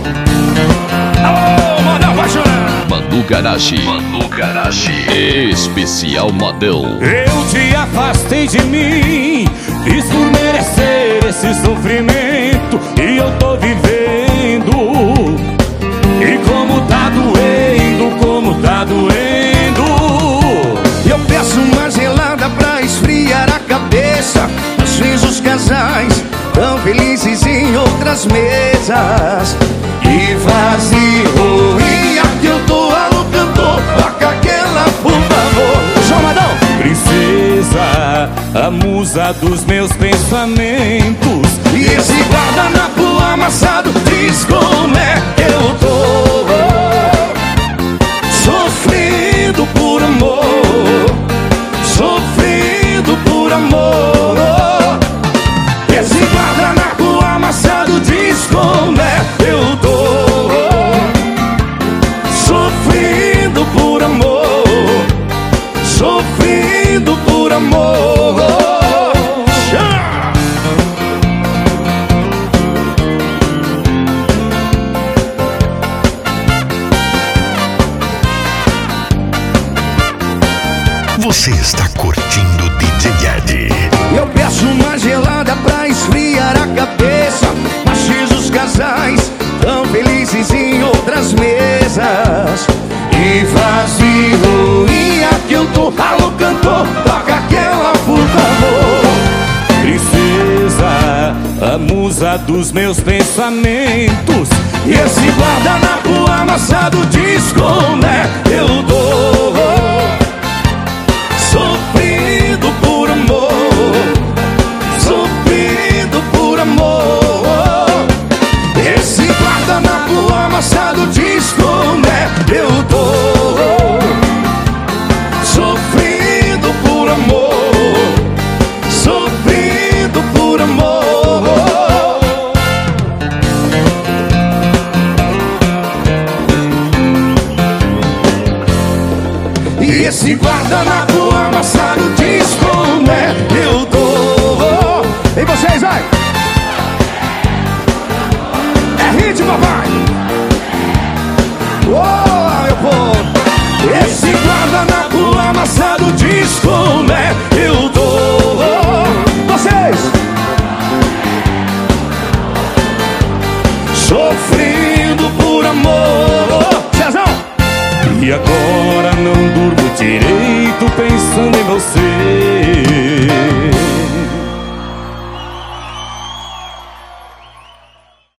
Alô, Mano Apaixonado. Manu Garachi. Manu Garachi. Especial modão. Eu te afastei de mim, fiz por merecer esse sofrimento, e eu tô vivendo. E como tá doendo, como tá doendo. Eu peço uma gelada pra esfriar a cabeça. Às vezes os casais tão felizes em outras mesas. E vazio, e aqui eu tô alô cantor, toca aquela por favor. Chamadão! Princesa, a musa dos meus pensamentos. E esse guardanapo amassado diz como é que eu tô sofrendo por amor, sofrendo por amor. Esse guardanapo amassado diz como é que eu tô sofrendo por amor, sofrendo por amor. Você está curtindo DJ Ed. Eu peço uma gelada pra esfriar a cabeça. Mas os casais tão felizes em outras mesas. E vazio, e aqui eu tô, alô cantor, toca aquela por favor. Princesa, a musa dos meus pensamentos. E esse guardanapo amassado diz como é que eu tô sofrendo por amor, sofrendo por amor. Esse guardanapo amassado diz como é que eu tô sofrendo por amor, sofrendo por amor. E esse guardanapo amassado diz como é que eu tô. E vocês, vai! É hit, papai! Oh, meu povo! Esse guardanapo amassado diz como é que eu tô. Vocês! Sofrendo por amor. Cezão! E agora não durmo direito pensando em você.